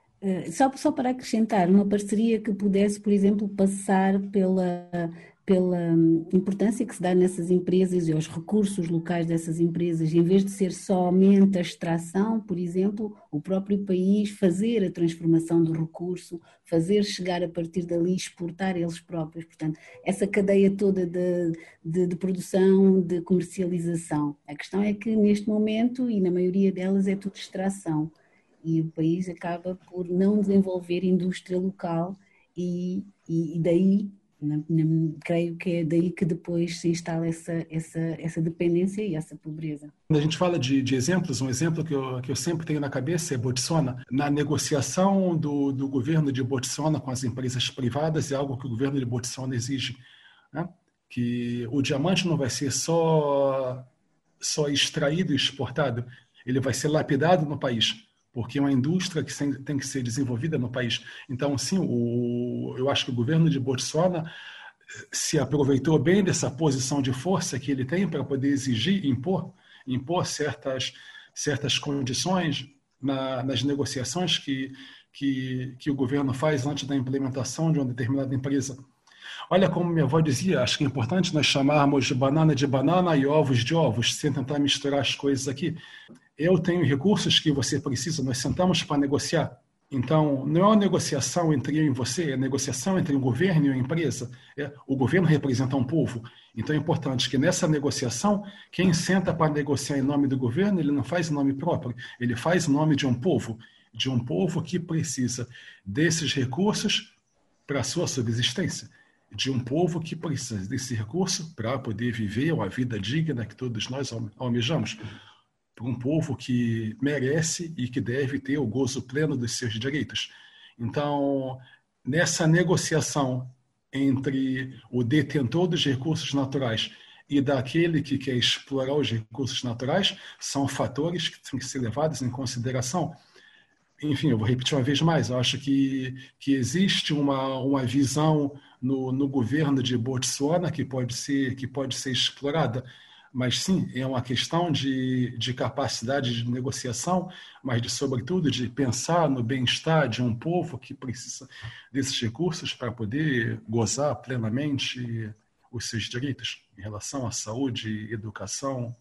S11: Só para acrescentar, uma parceria que pudesse, por exemplo, passar pela importância que se dá nessas empresas e aos recursos locais dessas empresas, em vez de ser somente a extração, por exemplo, o próprio país fazer a transformação do recurso, fazer chegar a partir dali, exportar eles próprios. Portanto, essa cadeia toda de produção, de comercialização. A questão é que neste momento, e na maioria delas, é tudo extração. E o país acaba por não desenvolver indústria local e daí, creio que é daí que depois se instala essa dependência e essa pobreza.
S14: Quando a gente fala de exemplos, um exemplo que eu sempre tenho na cabeça é Botsuana. Na negociação do governo de Botsuana com as empresas privadas, é algo que o governo de Botsuana exige, né? Que o diamante não vai ser só extraído e exportado, ele vai ser lapidado no país, porque é uma indústria que tem que ser desenvolvida no país. Então, sim, eu acho que o governo de Botsuana se aproveitou bem dessa posição de força que ele tem para poder exigir, impor certas condições nas negociações que o governo faz antes da implementação de uma determinada empresa. Olha como minha avó dizia, acho que é importante nós chamarmos de banana e ovos de ovos, sem tentar misturar as coisas aqui. Eu tenho recursos que você precisa, nós sentamos para negociar. Então, não é uma negociação entre eu e você, é negociação entre o governo e a empresa. O governo representa um povo. Então, é importante que nessa negociação, quem senta para negociar em nome do governo, ele não faz em nome próprio, ele faz em nome de um povo que precisa desses recursos para a sua subsistência, de um povo que precisa desse recurso para poder viver uma vida digna que todos nós almejamos. Para um povo que merece e que deve ter o gozo pleno dos seus direitos. Então, nessa negociação entre o detentor dos recursos naturais e daquele que quer explorar os recursos naturais, são fatores que têm que ser levados em consideração. Enfim, eu vou repetir uma vez mais, eu acho que existe uma visão no governo de Botsuana que pode ser explorada. Mas sim, é uma questão de capacidade de negociação, mas sobretudo de pensar no bem-estar de um povo que precisa desses recursos para poder gozar plenamente os seus direitos em relação à saúde, educação,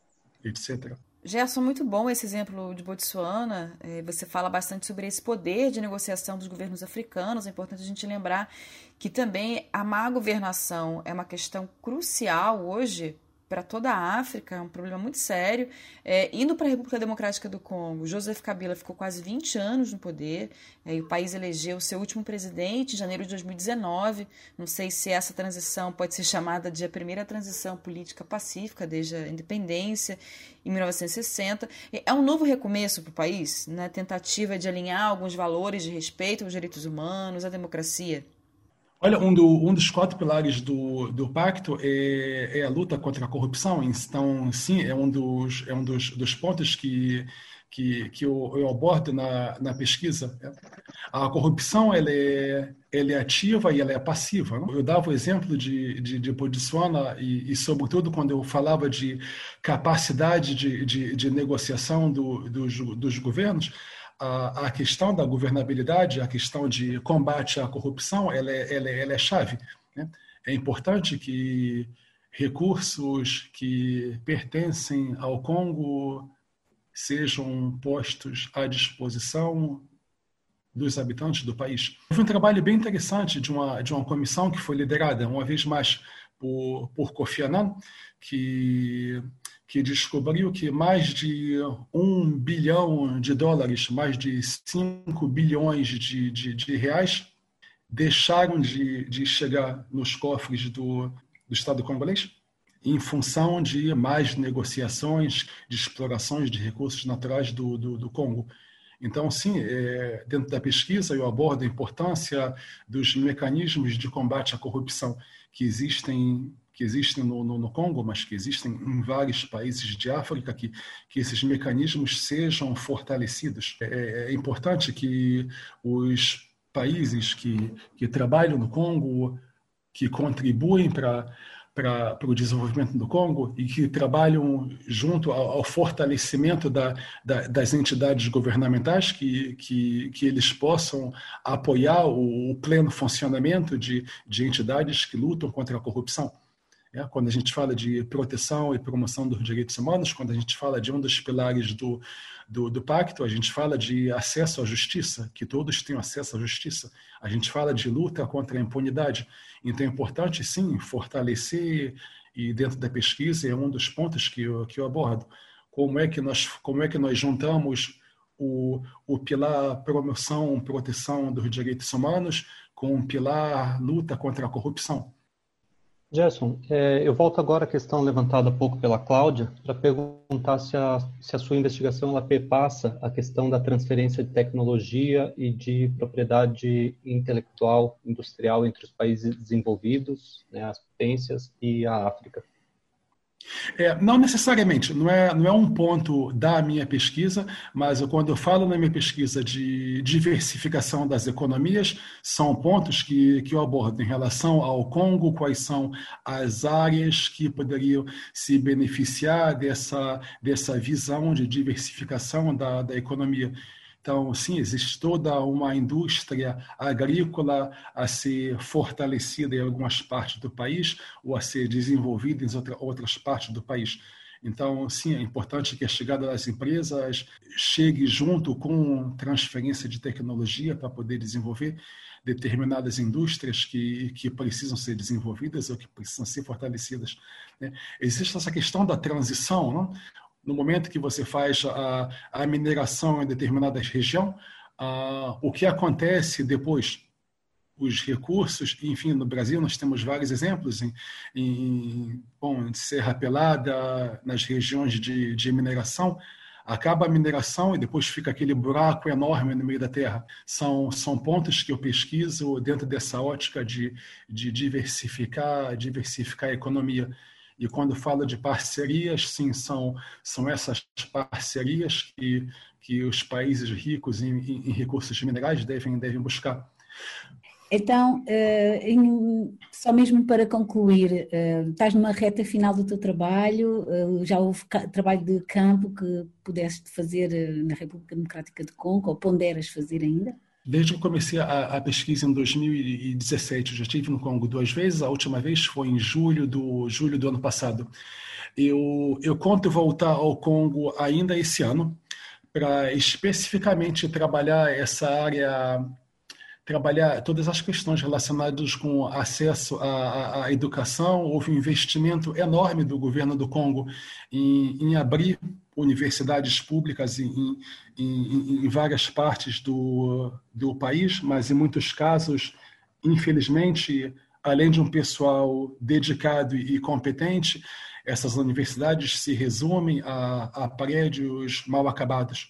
S14: etc.
S12: Gerson, muito bom esse exemplo de Botsuana. Você fala bastante sobre esse poder de negociação dos governos africanos. É importante a gente lembrar que também a má governação é uma questão crucial hoje para toda a África, é um problema muito sério. Indo para a República Democrática do Congo, Joseph Kabila ficou quase 20 anos no poder, e o país elegeu seu último presidente em janeiro de 2019. Não sei se essa transição pode ser chamada de a primeira transição política pacífica desde a independência, em 1960. É um novo recomeço para o país, na tentativa de alinhar alguns valores de respeito aos direitos humanos, à democracia.
S14: Olha, um dos 4 pilares do pacto é a luta contra a corrupção. Então, sim, é um dos pontos que eu abordo na pesquisa. A corrupção ela é ativa e ela é passiva. Não? Eu dava o exemplo de Botsuana e, sobretudo, quando eu falava de capacidade de negociação dos governos, a questão da governabilidade, a questão de combate à corrupção, ela é chave, né? É importante que recursos que pertencem ao Congo sejam postos à disposição dos habitantes do país. Foi um trabalho bem interessante de uma comissão que foi liderada, uma vez mais, por Kofi Annan, que descobriu que mais de $1 bilhão, mais de 5 bilhões de reais, deixaram de chegar nos cofres do Estado congolês em função de mais negociações, de explorações de recursos naturais do Congo. Então, sim, dentro da pesquisa eu abordo a importância dos mecanismos de combate à corrupção que existem no Congo, mas que existem em vários países de África, que esses mecanismos sejam fortalecidos. É importante que os países que trabalham no Congo, que contribuem para o desenvolvimento do Congo e que trabalham junto ao fortalecimento das entidades governamentais, que eles possam apoiar o pleno funcionamento de entidades que lutam contra a corrupção. Quando a gente fala de proteção e promoção dos direitos humanos, quando a gente fala de um dos pilares do pacto, a gente fala de acesso à justiça, que todos tenham acesso à justiça. A gente fala de luta contra a impunidade. Então é importante, sim, fortalecer, e dentro da pesquisa é um dos pontos que eu abordo. Como é que nós juntamos o pilar promoção, proteção dos direitos humanos com o pilar luta contra a corrupção?
S5: Gerson, eu volto agora à questão levantada há pouco pela Cláudia para perguntar se a sua investigação ela perpassa a questão da transferência de tecnologia e de propriedade intelectual industrial entre os países desenvolvidos, né, as potências, e a África.
S14: Não necessariamente, não é um ponto da minha pesquisa, mas quando eu falo na minha pesquisa de diversificação das economias, são pontos que eu abordo em relação ao Congo, quais são as áreas que poderiam se beneficiar dessa visão de diversificação da economia. Então, sim, existe toda uma indústria agrícola a ser fortalecida em algumas partes do país ou a ser desenvolvida em outras partes do país. Então, sim, é importante que a chegada das empresas chegue junto com transferência de tecnologia para poder desenvolver determinadas indústrias que precisam ser desenvolvidas ou que precisam ser fortalecidas, né? Existe essa questão da transição, não? No momento que você faz a mineração em determinada região, o que acontece depois? Os recursos, enfim, no Brasil nós temos vários exemplos em Serra Pelada, nas regiões de mineração, acaba a mineração e depois fica aquele buraco enorme no meio da terra. São pontos que eu pesquiso dentro dessa ótica de diversificar a economia. E quando falo de parcerias, sim, são essas parcerias que os países ricos em recursos minerais devem buscar.
S11: Então, só mesmo para concluir, estás numa reta final do teu trabalho, já houve trabalho de campo que pudeste fazer na República Democrática do Congo, ou ponderas fazer ainda?
S14: Desde que eu comecei a pesquisa em 2017, eu já estive no Congo 2 vezes, a última vez foi em julho do ano passado. Eu conto voltar ao Congo ainda esse ano, para especificamente trabalhar essa área, trabalhar todas as questões relacionadas com acesso à educação. Houve um investimento enorme do governo do Congo em abrir universidades públicas em várias partes do país, mas em muitos casos, infelizmente, além de um pessoal dedicado e competente, essas universidades se resumem a prédios mal acabados.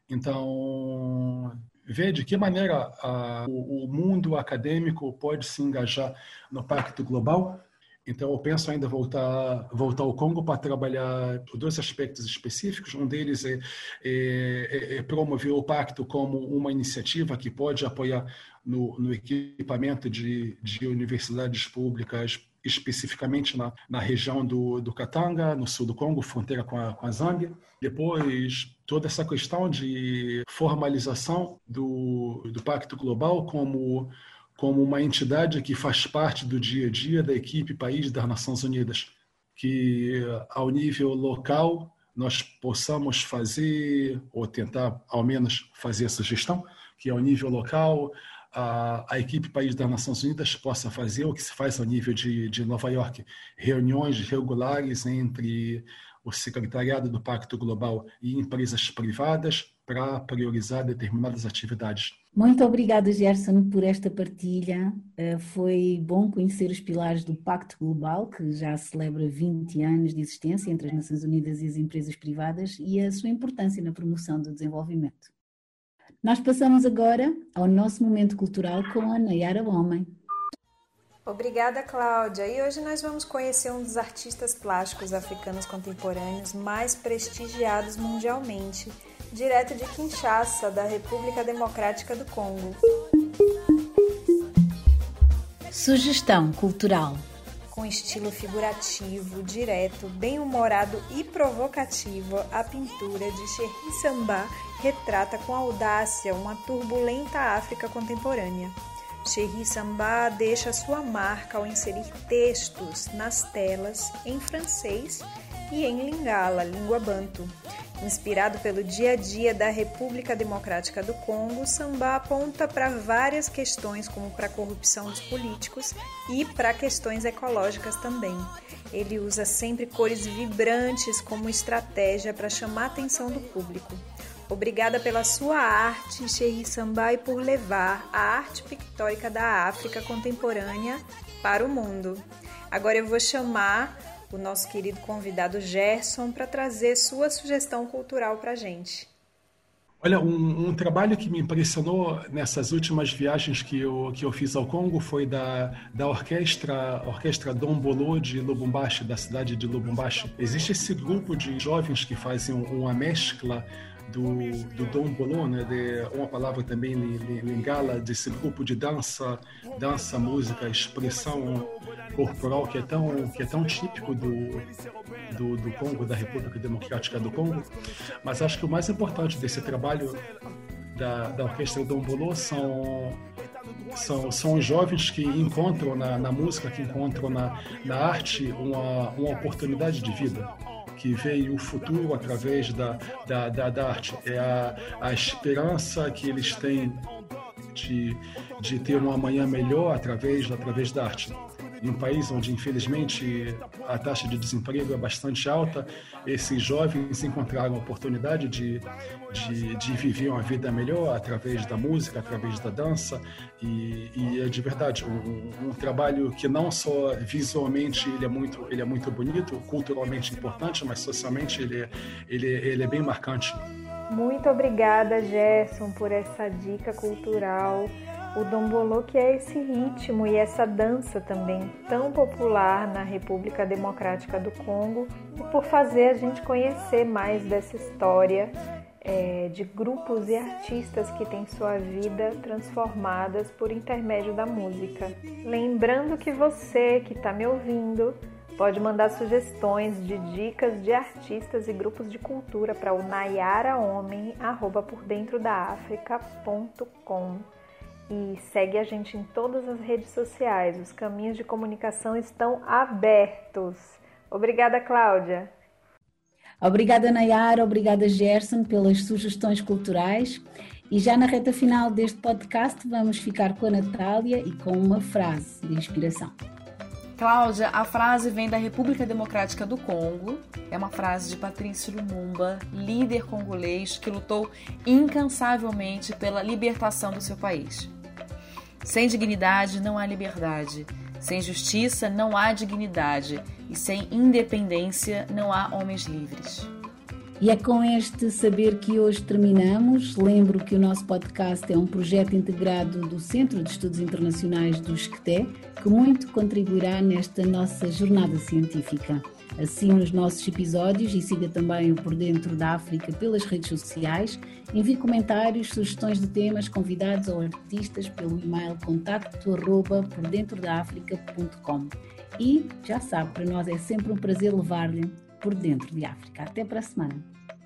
S14: Então, ver de que maneira o mundo acadêmico pode se engajar no Pacto Global Então, eu penso ainda voltar ao Congo para trabalhar dois aspectos específicos. Um deles é promover o pacto como uma iniciativa que pode apoiar no equipamento de universidades públicas, especificamente na região do Katanga, no sul do Congo, fronteira com a Zâmbia. Depois, toda essa questão de formalização do Pacto Global como uma entidade que faz parte do dia a dia da equipe país das Nações Unidas, que ao nível local nós possamos fazer, ou tentar ao menos fazer essa gestão, que ao nível local a equipe país das Nações Unidas possa fazer o que se faz ao nível de Nova York, reuniões regulares entre o secretariado do Pacto Global e empresas privadas para priorizar determinadas atividades.
S11: Muito obrigada, Gerson, por esta partilha. Foi bom conhecer os pilares do Pacto Global, que já celebra 20 anos de existência entre as Nações Unidas e as empresas privadas, e a sua importância na promoção do desenvolvimento. Nós passamos agora ao nosso momento cultural com a Nayara Homem.
S13: Obrigada, Cláudia. E hoje nós vamos conhecer um dos artistas plásticos africanos contemporâneos mais prestigiados mundialmente, direto de Kinshasa, da República Democrática do Congo.
S11: Sugestão cultural.
S13: Com estilo figurativo, direto, bem-humorado e provocativo, a pintura de Cheikh Samba retrata com audácia uma turbulenta África contemporânea. Cheikh Samba deixa sua marca ao inserir textos nas telas em francês e em Lingala, língua banto. Inspirado pelo dia a dia da República Democrática do Congo, Samba aponta para várias questões, como para a corrupção dos políticos e para questões ecológicas também. Ele usa sempre cores vibrantes como estratégia para chamar a atenção do público. Obrigada pela sua arte, Cheikh Samba, e por levar a arte pictórica da África contemporânea para o mundo. Agora eu vou chamar o nosso querido convidado Gerson para trazer sua sugestão cultural para a gente.
S14: Olha, um trabalho que me impressionou nessas últimas viagens que eu fiz ao Congo foi da orquestra Dombolo de Lubumbashi, da cidade de Lubumbashi. Existe esse grupo de jovens que fazem uma mescla do Dombolo, né, de uma palavra também Lingala, desse grupo de dança, música, expressão corporal que é tão típico do Congo, da República Democrática do Congo. Mas acho que o mais importante desse trabalho da orquestra Dombolo são os jovens que encontram na música, que encontram na arte uma oportunidade de vida, que veio o futuro através da arte. É a esperança que eles têm de ter um amanhã melhor através da arte. Em um país onde, infelizmente, a taxa de desemprego é bastante alta, esses jovens encontraram a oportunidade de viver uma vida melhor através da música, através da dança, e é de verdade um trabalho que não só visualmente ele é muito bonito, culturalmente importante, mas socialmente ele é bem marcante.
S13: Muito obrigada, Gerson, por essa dica cultural. O Dombolo, que é esse ritmo e essa dança também tão popular na República Democrática do Congo, e por fazer a gente conhecer mais dessa história de grupos e artistas que têm sua vida transformadas por intermédio da música. Lembrando que você que está me ouvindo pode mandar sugestões de dicas de artistas e grupos de cultura para o nayarahomem@pordentrodafrica.com. E segue a gente em todas as redes sociais. Os caminhos de comunicação estão abertos. Obrigada, Cláudia.
S11: Obrigada, Nayara. Obrigada, Gerson, pelas sugestões culturais. E já na reta final deste podcast vamos ficar com a Natália e com uma frase de inspiração.
S12: Cláudia, a frase vem da República Democrática do Congo. É uma frase de Patrice Lumumba, líder congolês que lutou incansavelmente pela libertação do seu país. Sem dignidade não há liberdade, sem justiça não há dignidade e sem independência não há homens livres.
S11: E é com este saber que hoje terminamos. Lembro que o nosso podcast é um projeto integrado do Centro de Estudos Internacionais do ISCTE, que muito contribuirá nesta nossa jornada científica. Assine os nossos episódios e siga também o Por Dentro da África pelas redes sociais. Envie comentários, sugestões de temas, convidados ou artistas pelo e-mail contacto@pordentrodaafrica.com. E já sabe, para nós é sempre um prazer levar-lhe Por Dentro de África. Até para a semana.